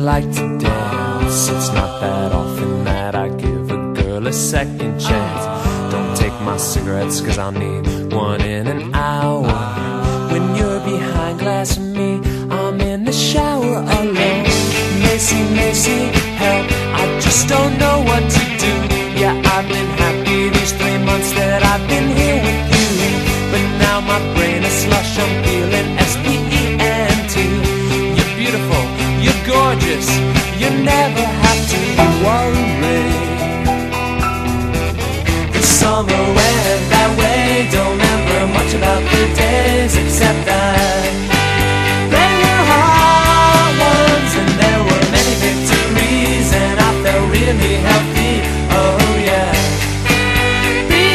like to dance. It's not that often that I give a girl a second chance. Don't take my cigarettes, cause I'll need one in an hour. When you're behind glass of me, I'm in the shower alone. Macy, Macy, help, I just don't know what to do. Yeah, I've been happy these 3 months that I've been here with you, but now my brain is slush, I'm feeling S-P-E-N-T. You're beautiful, you're gorgeous, you never have to worry. The summer